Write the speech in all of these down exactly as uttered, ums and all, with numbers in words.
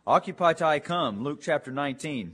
Occupy till I come, Luke chapter nineteen.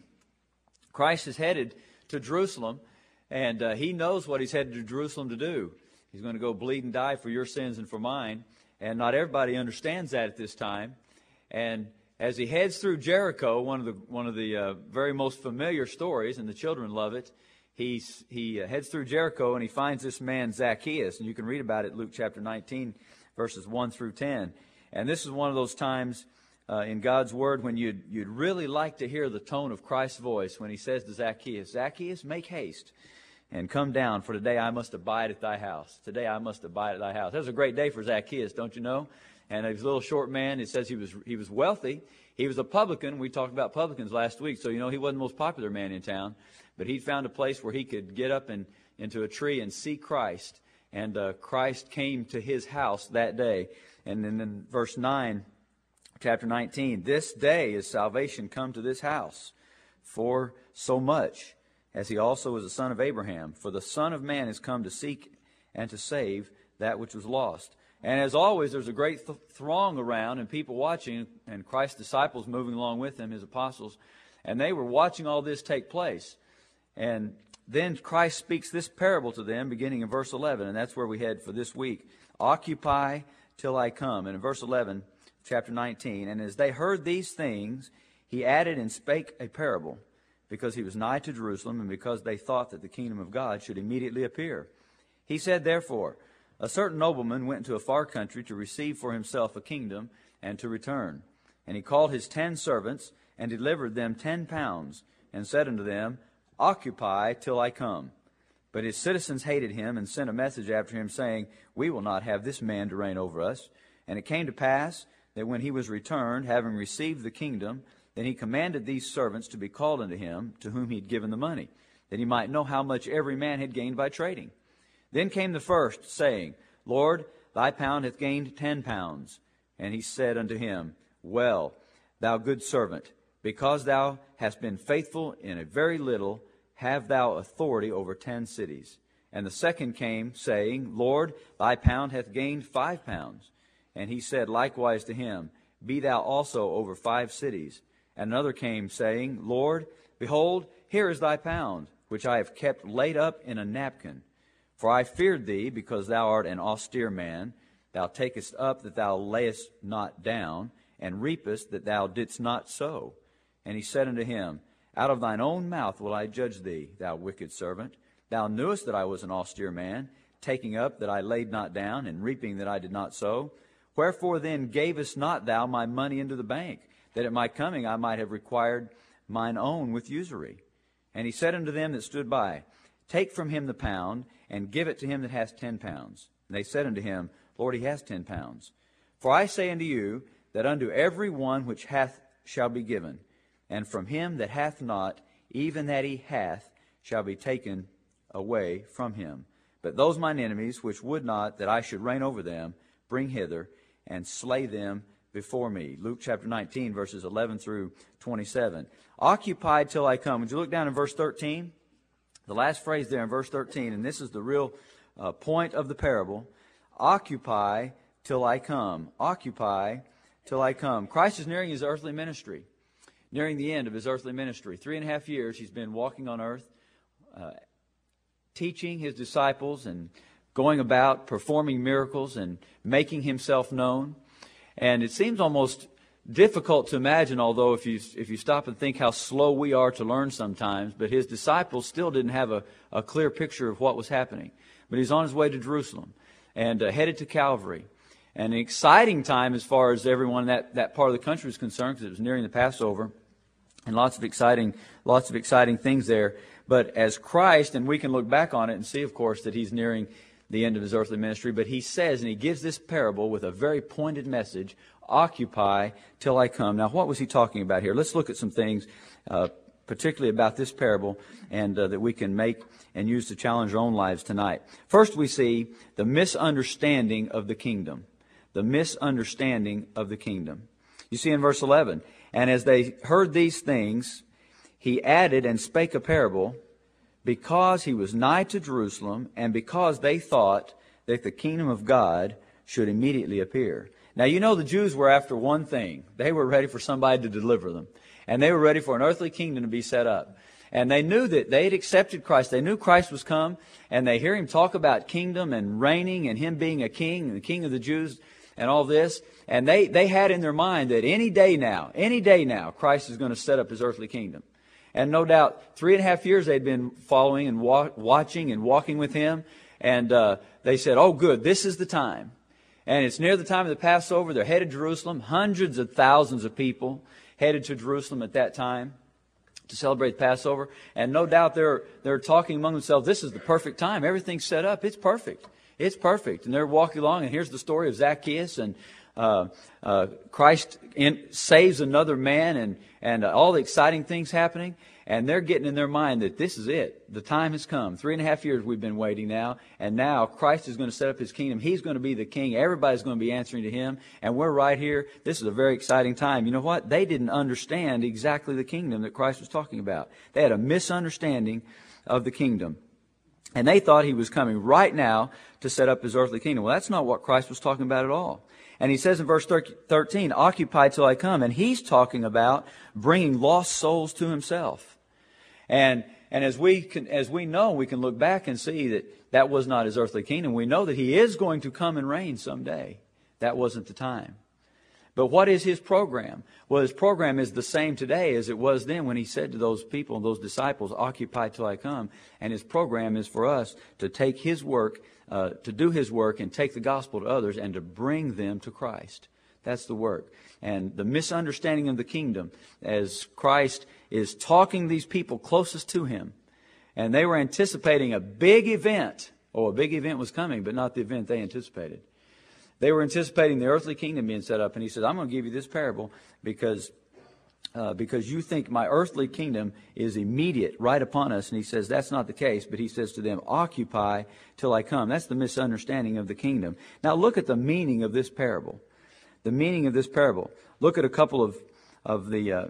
Christ is headed to Jerusalem, and uh, he knows what he's headed to Jerusalem to do. He's going to go bleed and die for your sins and for mine. And not everybody understands that at this time. And as he heads through Jericho, one of the one of the uh, very most familiar stories, and the children love it, he's, he uh, heads through Jericho and he finds this man Zacchaeus. And you can read about it, Luke chapter nineteen, verses one through ten. And this is one of those times uh, in God's Word when you'd, you'd really like to hear the tone of Christ's voice when he says to Zacchaeus, Zacchaeus, make haste and come down, for today I must abide at thy house. Today I must abide at thy house. That was a great day for Zacchaeus, don't you know? And he was a little short man. It says he was he was wealthy. He was a publican. We talked about publicans last week, so you know he wasn't the most popular man in town. But he found a place where he could get up and into a tree and see Christ. And uh, Christ came to his house that day. And then in verse nine, chapter nineteen, this day is salvation come to this house, for so much as he also is a son of Abraham. For the Son of Man is come to seek and to save that which was lost. And as always, there's a great th- throng around and people watching, and Christ's disciples moving along with him, his apostles. And they were watching all this take place. And then Christ speaks this parable to them, beginning in verse eleven, and that's where we head for this week. Occupy till I come. And in verse eleven, chapter nineteen, and as they heard these things, he added and spake a parable, because he was nigh to Jerusalem, and because they thought that the kingdom of God should immediately appear. He said, therefore, a certain nobleman went into a far country to receive for himself a kingdom and to return. And he called his ten servants and delivered them ten pounds, and said unto them, Occupy till I come. But his citizens hated him and sent a message after him, saying, We will not have this man to reign over us. And it came to pass that when he was returned, having received the kingdom, then he commanded these servants to be called unto him, to whom he had given the money, that he might know how much every man had gained by trading. Then came the first, saying, Lord, thy pound hath gained ten pounds. And he said unto him, Well, thou good servant, because thou hast been faithful in a very little, have thou authority over ten cities. And the second came, saying, Lord, thy pound hath gained five pounds. And he said likewise to him, Be thou also over five cities. And another came, saying, Lord, behold, here is thy pound, which I have kept laid up in a napkin. For I feared thee, because thou art an austere man. Thou takest up that thou layest not down, and reapest that thou didst not sow. And he said unto him, Out of thine own mouth will I judge thee, thou wicked servant. Thou knewest that I was an austere man, taking up that I laid not down, and reaping that I did not sow. Wherefore then gavest not thou my money into the bank, that at my coming I might have required mine own with usury? And he said unto them that stood by, Take from him the pound, and give it to him that hath ten pounds. And they said unto him, Lord, he has ten pounds. For I say unto you, that unto every one which hath shall be given, and from him that hath not, even that he hath, shall be taken away from him. But those mine enemies, which would not that I should reign over them, bring hither, and slay them before me. Luke chapter nineteen, verses eleven through twenty-seven. Occupied till I come. Would you look down in verse thirteen? The last phrase there in verse thirteen, and this is the real uh, point of the parable. Occupy till I come. Occupy till I come. Christ is nearing his earthly ministry, nearing the end of his earthly ministry. Three and a half years he's been walking on earth, uh, teaching his disciples and going about performing miracles and making himself known. And it seems almost difficult to imagine, although if you if you stop and think how slow we are to learn sometimes, but his disciples still didn't have a, a clear picture of what was happening. But he's on his way to Jerusalem and uh, headed to Calvary. And an exciting time as far as everyone in that, that part of the country was concerned, because it was nearing the Passover, and lots of exciting lots of exciting things there. But as Christ, and we can look back on it and see, of course, that he's nearing the end of his earthly ministry, but he says, and he gives this parable with a very pointed message, Occupy till I come. Now, what was he talking about here? Let's look at some things, uh, particularly about this parable, and uh, that we can make and use to challenge our own lives tonight. First, we see the misunderstanding of the kingdom. The misunderstanding of the kingdom. You see in verse eleven, And as they heard these things, he added and spake a parable, because he was nigh to Jerusalem, and because they thought that the kingdom of God should immediately appear. Now, you know the Jews were after one thing. They were ready for somebody to deliver them. And they were ready for an earthly kingdom to be set up. And they knew that they had accepted Christ. They knew Christ was come. And they hear him talk about kingdom and reigning and him being a king, and the king of the Jews and all this. And they, they had in their mind that any day now, any day now, Christ is going to set up his earthly kingdom. And no doubt, three and a half years they'd been following and wa- watching and walking with him. And uh, they said, oh, good, this is the time. And it's near the time of the Passover. They're headed to Jerusalem. Hundreds of thousands of people headed to Jerusalem at that time to celebrate Passover. And no doubt they're they're talking among themselves, this is the perfect time. Everything's set up. It's perfect. It's perfect. And they're walking along, and here's the story of Zacchaeus, and uh, uh, Christ in, saves another man, and, and uh, all the exciting things happening. And they're getting in their mind that this is it. The time has come. Three and a half years we've been waiting now. And now Christ is going to set up his kingdom. He's going to be the king. Everybody's going to be answering to him. And we're right here. This is a very exciting time. You know what? They didn't understand exactly the kingdom that Christ was talking about. They had a misunderstanding of the kingdom. And they thought he was coming right now to set up his earthly kingdom. Well, that's not what Christ was talking about at all. And he says in verse thirteen, occupy till I come. And he's talking about bringing lost souls to himself. And and as we can, as we know, we can look back and see that that was not his earthly kingdom. We know that he is going to come and reign someday. That wasn't the time. But what is his program? Well, his program is the same today as it was then when he said to those people, those disciples, occupy till I come. And his program is for us to take his work, uh, to do his work and take the gospel to others and to bring them to Christ. That's the work. And the misunderstanding of the kingdom as Christ is talking these people closest to him. And they were anticipating a big event. Oh, a big event was coming, but not the event they anticipated. They were anticipating the earthly kingdom being set up. And he said, I'm going to give you this parable because uh, because you think my earthly kingdom is immediate, right upon us. And he says, that's not the case. But he says to them, occupy till I come. That's the misunderstanding of the kingdom. Now look at the meaning of this parable. The meaning of this parable. Look at a couple of, of the uh,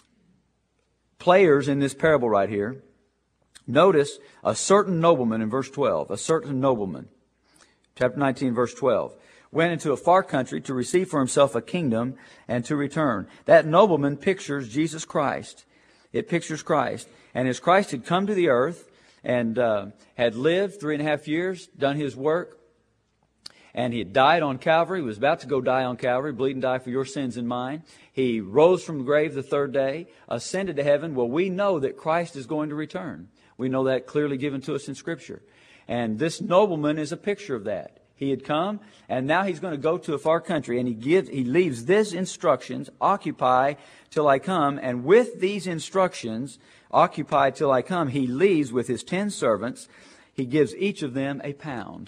players in this parable right here. Notice a certain nobleman in verse twelve. A certain nobleman. Chapter nineteen, verse twelve. Went into a far country to receive for himself a kingdom and to return. That nobleman pictures Jesus Christ. It pictures Christ. And as Christ had come to the earth and uh, had lived three and a half years, done his work, and he had died on Calvary. He was about to go die on Calvary, bleed and die for your sins and mine. He rose from the grave the third day, ascended to heaven. Well, we know that Christ is going to return. We know that clearly given to us in Scripture. And this nobleman is a picture of that. He had come, and now he's going to go to a far country, and he gives, he leaves this instructions, occupy till I come. And with these instructions, occupy till I come, he leaves with his ten servants. He gives each of them a pound.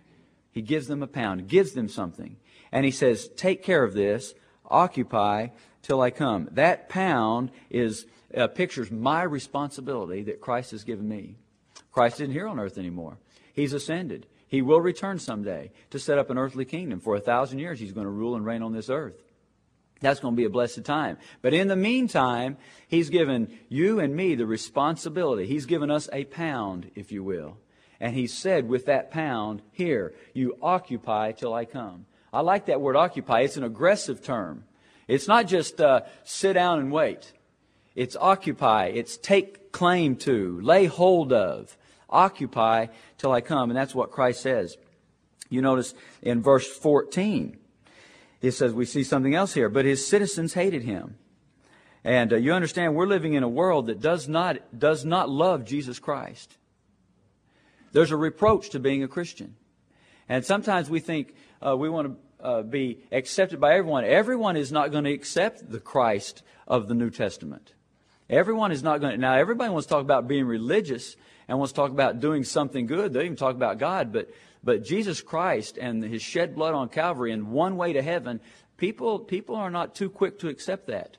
He gives them a pound, gives them something. And he says, take care of this, occupy till I come. That pound is uh, pictures my responsibility that Christ has given me. Christ isn't here on earth anymore. He's ascended. He will return someday to set up an earthly kingdom. For a thousand years, he's going to rule and reign on this earth. That's going to be a blessed time. But in the meantime, he's given you and me the responsibility. He's given us a pound, if you will. And he said with that pound, here, you occupy till I come. I like that word occupy. It's an aggressive term. It's not just uh, sit down and wait. It's occupy. It's take claim to, lay hold of. Occupy till I come. And that's what Christ says. You notice in verse fourteen, it says we see something else here. But his citizens hated him. And uh, you understand we're living in a world that does not does not love Jesus Christ. There's a reproach to being a Christian. And sometimes we think uh, we want to uh, be accepted by everyone. Everyone is not going to accept the Christ of the New Testament. Everyone is not going to. Now, everybody wants to talk about being religious and wants to talk about doing something good. They even talk about God. But but Jesus Christ and his shed blood on Calvary and one way to heaven, people, people are not too quick to accept that.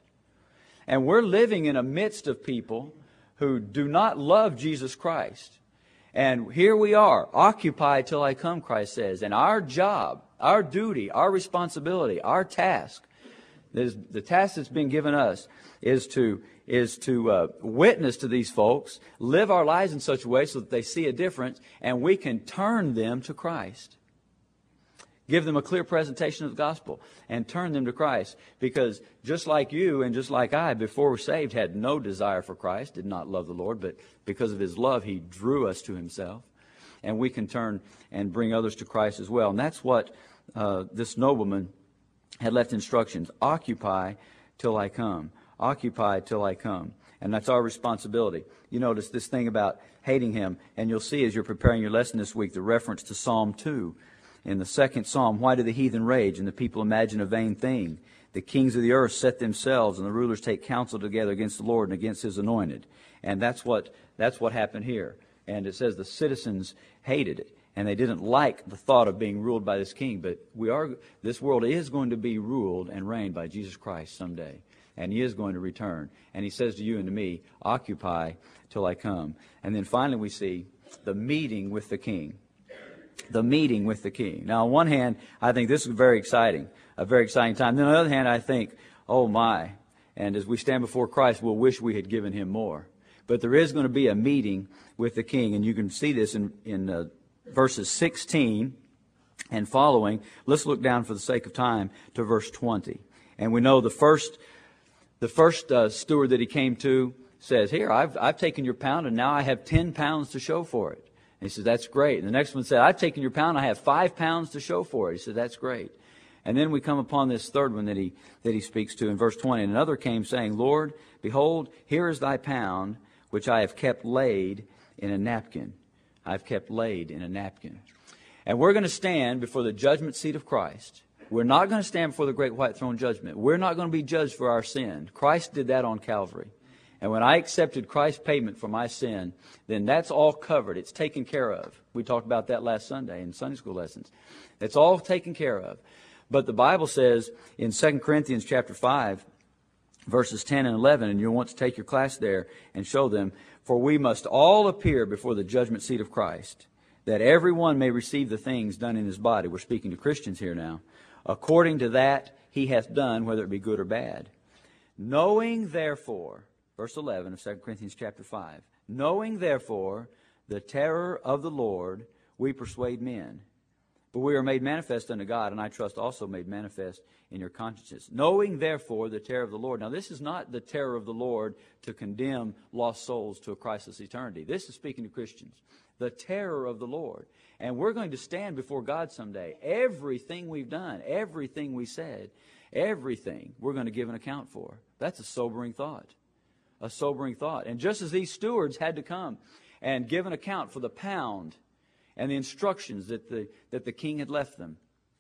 And we're living in a midst of people who do not love Jesus Christ. And here we are, occupy till I come, Christ says. And our job, our duty, our responsibility, our task, the task that's been given us is to is to uh, witness to these folks, live our lives in such a way so that they see a difference, and we can turn them to Christ. Give them a clear presentation of the gospel and turn them to Christ. Because just like you and just like I, before we're saved, had no desire for Christ, did not love the Lord, but because of His love, He drew us to Himself. And we can turn and bring others to Christ as well. And that's what uh, this nobleman had left instructions. Occupy till I come. Occupy till I come. And that's our responsibility. You notice this thing about hating Him. And you'll see as you're preparing your lesson this week the reference to Psalm two. In the second Psalm, why do the heathen rage and the people imagine a vain thing? The kings of the earth set themselves and the rulers take counsel together against the Lord and against His anointed. And that's what that's what happened here. And it says the citizens hated it. And they didn't like the thought of being ruled by this king. But we are this world is going to be ruled and reigned by Jesus Christ someday. And He is going to return. And He says to you and to me, occupy till I come. And then finally we see the meeting with the king. The meeting with the king. Now, on one hand, I think this is very exciting, a very exciting time. Then on the other hand, I think, oh my. And as we stand before Christ, we'll wish we had given Him more. But there is going to be a meeting with the king. And you can see this in, in uh, verses sixteen and following. Let's look down for the sake of time to verse twenty. And we know the first the first uh, steward that he came to says, here, I've, I've taken your pound and now I have ten pounds to show for it. And he says, that's great. And the next one said, I've taken your pound, I have five pounds to show for it. He said, that's great. And then we come upon this third one that he that he speaks to in verse twenty. And another came saying, Lord, behold, here is thy pound, which I have kept laid in a napkin. I've kept laid in a napkin. And we're going to stand before the judgment seat of Christ. We're not going to stand before the great white throne judgment. We're not going to be judged for our sin. Christ did that on Calvary. And when I accepted Christ's payment for my sin, then that's all covered. It's taken care of. We talked about that last Sunday in Sunday school lessons. It's all taken care of. But the Bible says in Second Corinthians chapter five, verses ten and eleven, and you'll want to take your class there and show them, for we must all appear before the judgment seat of Christ, that everyone may receive the things done in his body. We're speaking to Christians here now. According to that he hath done, whether it be good or bad. Knowing therefore, verse eleven of Second Corinthians chapter five, knowing therefore the terror of the Lord, we persuade men. But we are made manifest unto God, and I trust also made manifest in your consciences. Knowing therefore the terror of the Lord. Now this is not the terror of the Lord to condemn lost souls to a Christless eternity. This is speaking to Christians. The terror of the Lord. And we're going to stand before God someday. Everything we've done, everything we said, everything we're going to give an account for. That's a sobering thought. A sobering thought. And just as these stewards had to come and give an account for the pound and the instructions that the that the king had left them,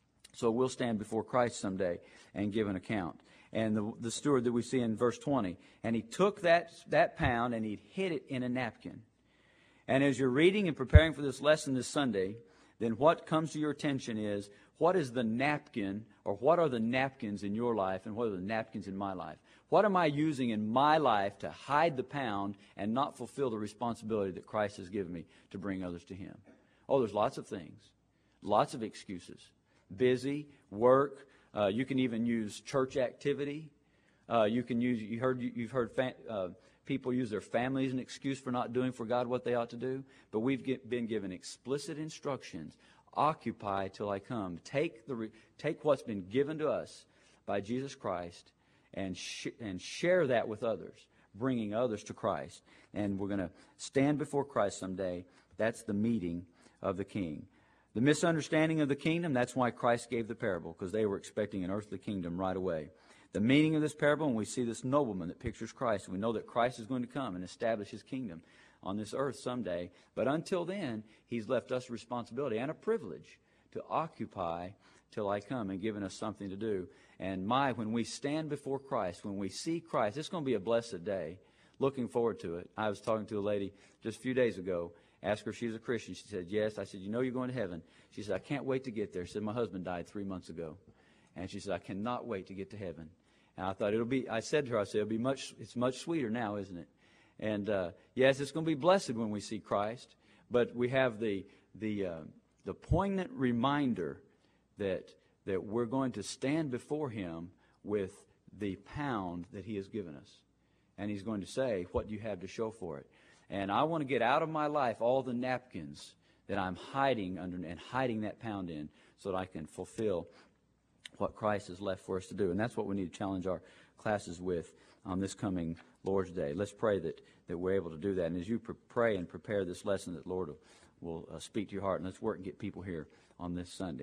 so we'll stand before Christ someday and give an account. And the, the steward that we see in verse twenty, and he took that that pound and he hid it in a napkin. And as you're reading and preparing for this lesson this Sunday, then what comes to your attention is, what is the napkin, or what are the napkins in your life, and what are the napkins in my life? What am I using in my life to hide the pound and not fulfill the responsibility that Christ has given me to bring others to Him? Oh, there's lots of things, lots of excuses. Busy, work. Uh, you can even use church activity. Uh, you can use. You heard. You've heard fa- uh, people use their family as an excuse for not doing for God what they ought to do. But we've get, been given explicit instructions. Occupy till I come. Take the re- take what's been given to us by Jesus Christ and sh- and share that with others, bringing others to Christ. And we're going to stand before Christ someday. That's the meeting of the king. The misunderstanding of the kingdom, that's why Christ gave the parable, because they were expecting an earthly kingdom right away. The meaning of this parable, when we see this nobleman that pictures Christ, we know that Christ is going to come and establish His kingdom on this earth someday. But until then, He's left us a responsibility and a privilege to occupy till I come, and given us something to do. And my, when we stand before Christ, when we see Christ, it's going to be a blessed day. Looking forward to it. I was talking to a lady just a few days ago. Asked her if she was a Christian. She said, yes. I said, you know you're going to heaven. She said, I can't wait to get there. She said, my husband died three months ago. And she said, I cannot wait to get to heaven. And I thought it'll be, I said to her, I said, it'll be much, it's much sweeter now, isn't it? And uh, yes, it's going to be blessed when we see Christ. But we have the the uh, the poignant reminder that that we're going to stand before Him with the pound that He has given us. And He's going to say, what do you have to show for it? And I want to get out of my life all the napkins that I'm hiding under and hiding that pound in so that I can fulfill what Christ has left for us to do. And that's what we need to challenge our classes with on this coming Lord's Day. Let's pray that, that we're able to do that. And as you pre- pray and prepare this lesson, that Lord will, will uh, speak to your heart. And let's work and get people here on this Sunday.